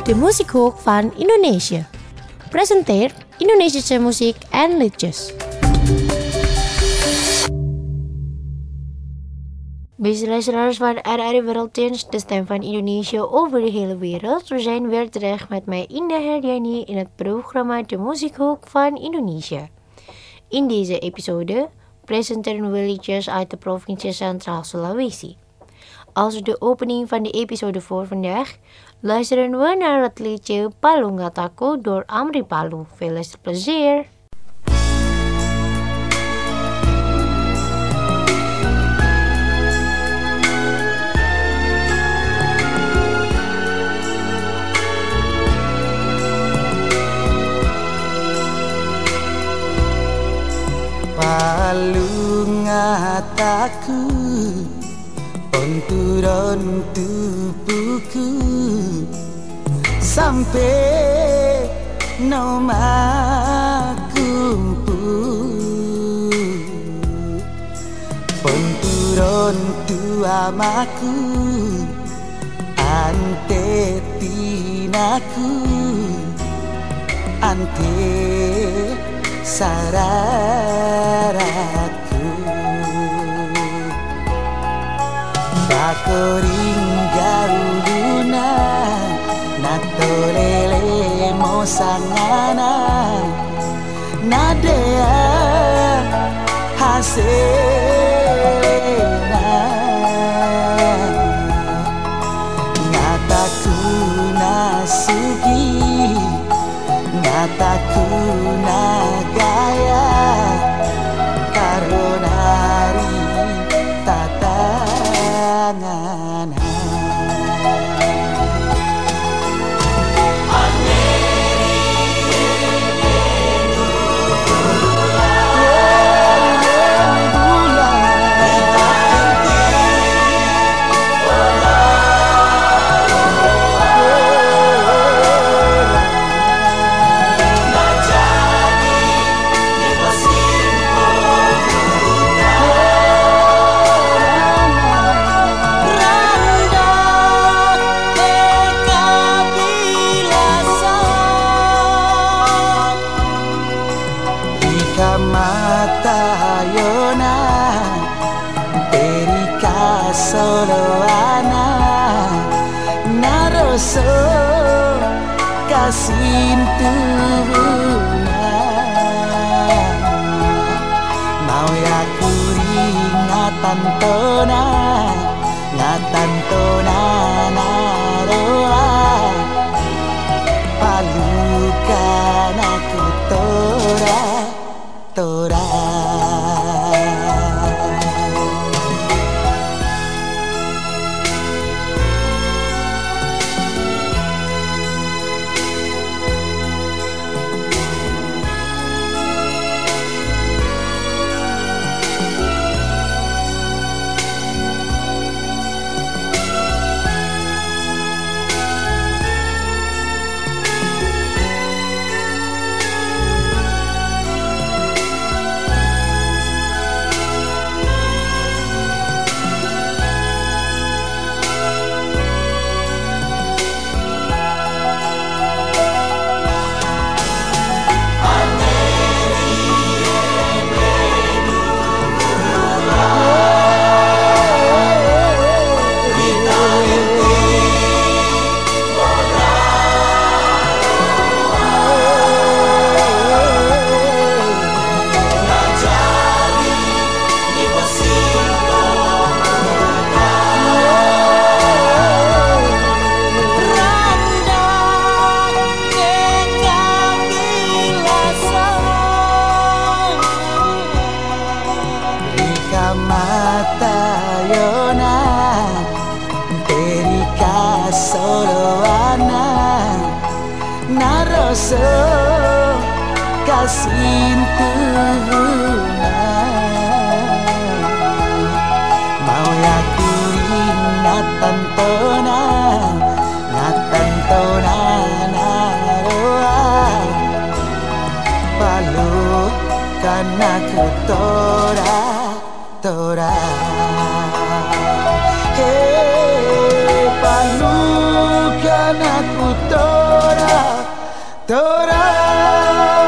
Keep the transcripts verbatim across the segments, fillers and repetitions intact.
de Muziekhoek van Indonesië. Presenteert Indonesische muziek en liedjes. Beste luisteraars van R R I Werelddienst, de stem van Indonesië over de hele wereld. We zijn weer terecht met mij Indah Herdiani in het programma De Muziekhoek van Indonesië. In deze episode presenteren we liedjes uit de provincie Centraal Sulawesi. Als de opening van de episode voor vandaag luisteren we naar het liedje Palu Ngataku door Amri Palu. Veel luisterplezier! Palu Ngataku onturon tubuhku sampai nomakumpu onturon tuamaku ante tinaku ante sararaku Bakoring gauluna natolele mosangana nadea hasena ngataku nasugi ngataku nagaya karonari tatangan kasintuna mau ya kuri ngatantona ngatantona naroa palukan aku tora tora kasintuna mau ya kuri ngatantona ngatantona naroa palu karena ku tora tora hey palu karena ku tora tora.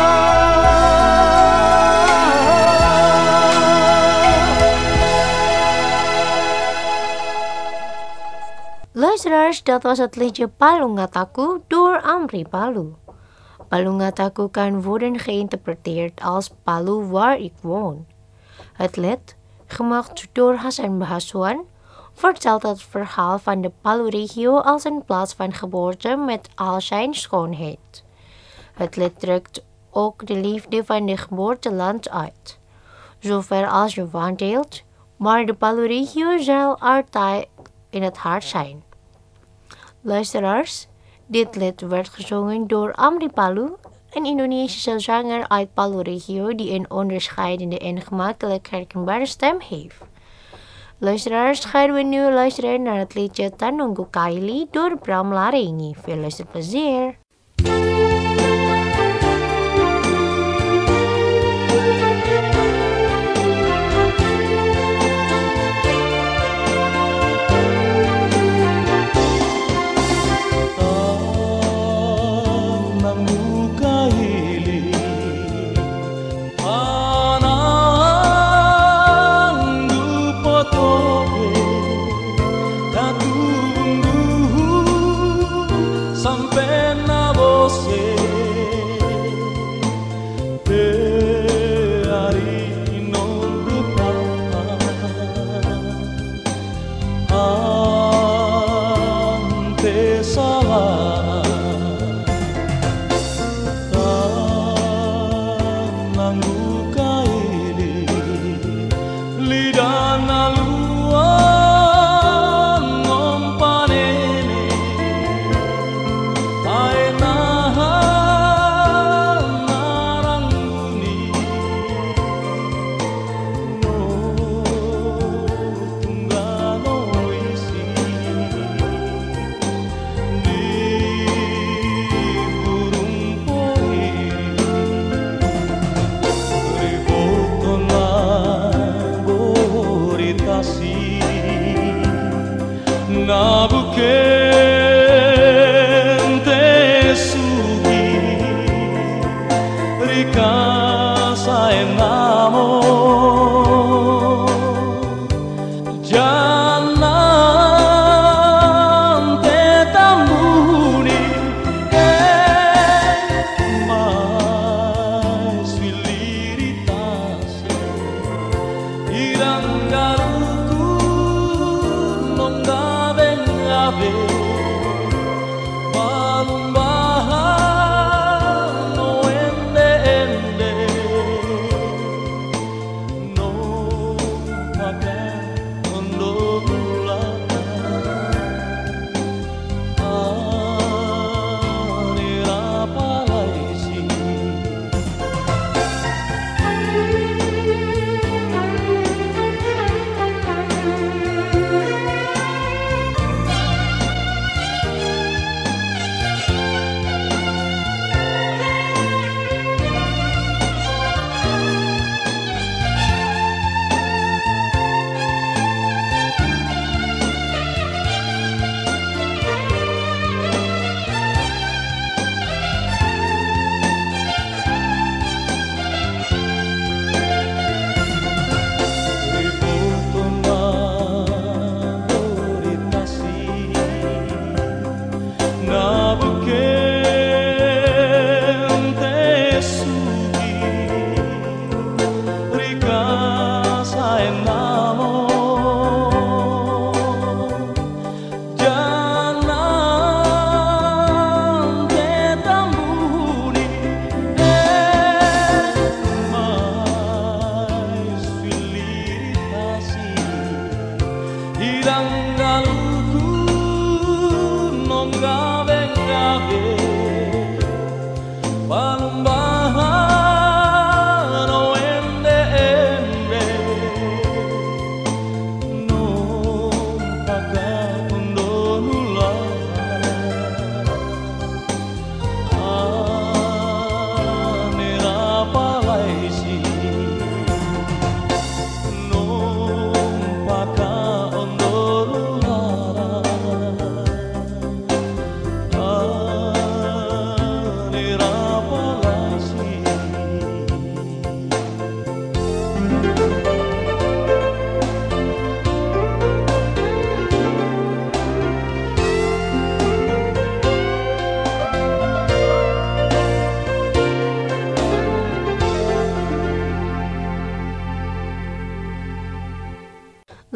Luisteraars, dat was het liedje Palungataku door Amri Palu. Palungataku kan worden geïnterpreteerd als Palu waar ik woon. Het lied, gemaakt door Hasan Bahaswan, vertelt het verhaal van de Palu-regio als een plaats van geboorte met al zijn schoonheid. Het lied drukt ook de liefde van de geboorteland uit, zover als je wandelt, maar de Palu-regio zal altijd in het hart zijn. Luisteraars, dit lied werd gezongen door Amri Palu, een Indonesische zanger uit Palu-regio die een onderscheidende en gemakkelijk herkenbare stem heeft. Luisteraars, gaan we nu luisteren naar het liedje Tanunggu Kaili door Bram Larengi. Veel luisterplezier!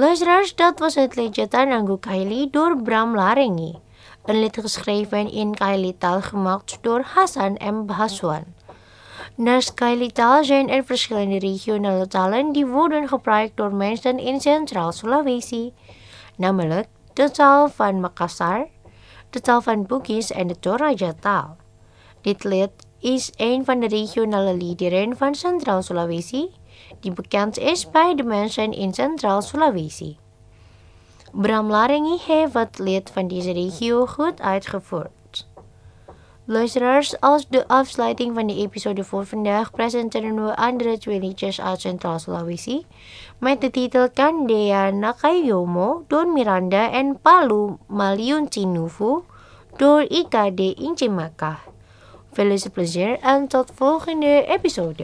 Luisteraars, dat was het liedje Tananggu Kaili door Bram Larengi. Een lied geschreven in Kaili-taal gemaakt door Hasan M. Bahaswan. Naast Kaili-taal zijn er verschillende regionale talen die worden gebruikt door mensen in Centraal Sulawesi, namelijk de taal van Makassar, de taal van Bugis en de Toraja-taal. Dit lied is een van de regionale liederen van Centraal Sulawesi, die bekend is bij de mensen in Centraal Sulawesi. Bram Larengi heeft het lied van deze regio goed uitgevoerd. Luisteraars, als de afsluiting van de episode voor vandaag presenteren we andere twee liedjes uit Centraal Sulawesi met de titel Kandea Nakayomo door Miranda en Palu Maliun Tinuvu door Ika de Injemaka. Veel plezier en tot volgende episode.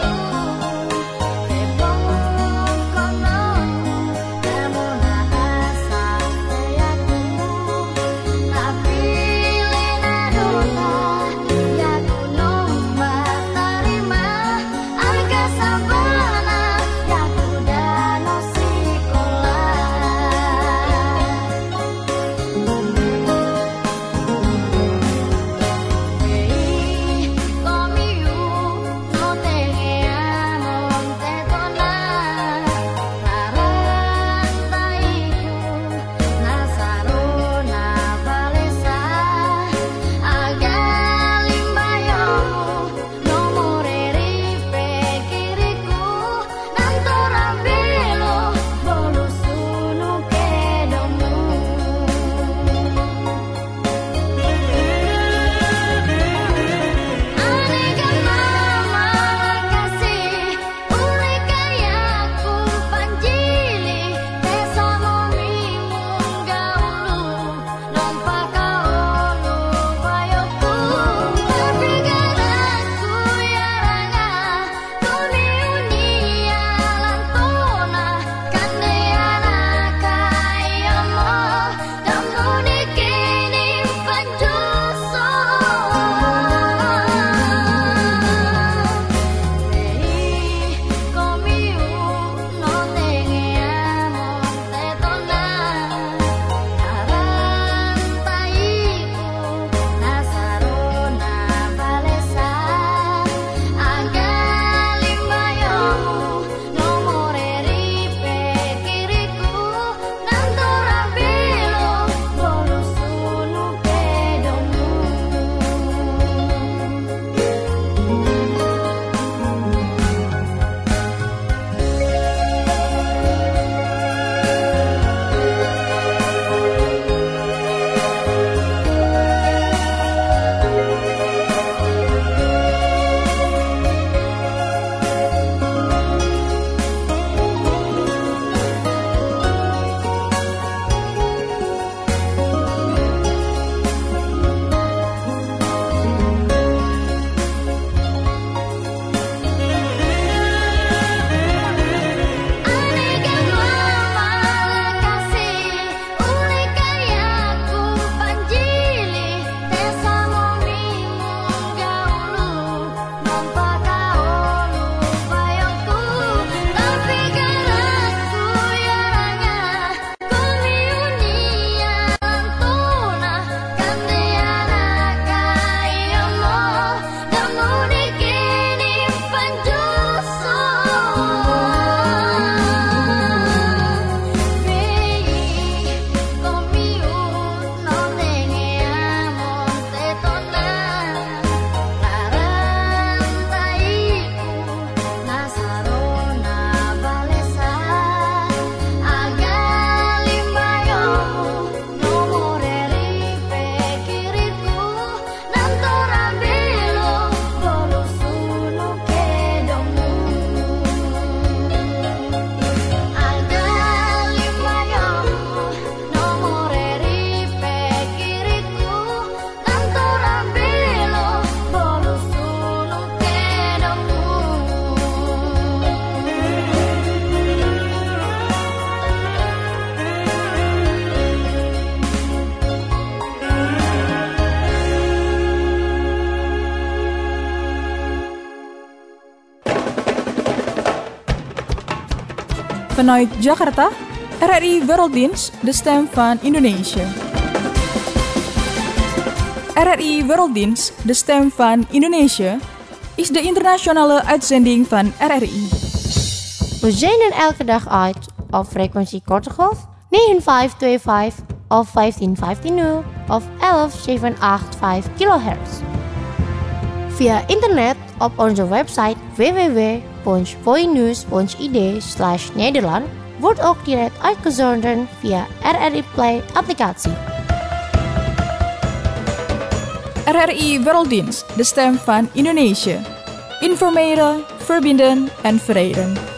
Kono, kamu nah Vanuit Jakarta, R R I Werelddienst, de stem van Indonesië. R R I Werelddienst, de stem van Indonesië, is de internationale uitzending van R R I. We zenden elke dag uit op frequentie korte golf negen vijf twee vijf of vijftien vijftien nul of elf zeven acht vijf kilohertz. Via internet op onze website w w w punt voinews punt i d slash Nederland wordt ook direct uitgezonden via R R I Play applicatie. R R I Werelddienst, de stem van Indonesië. Informeren, verbinden en verenigen.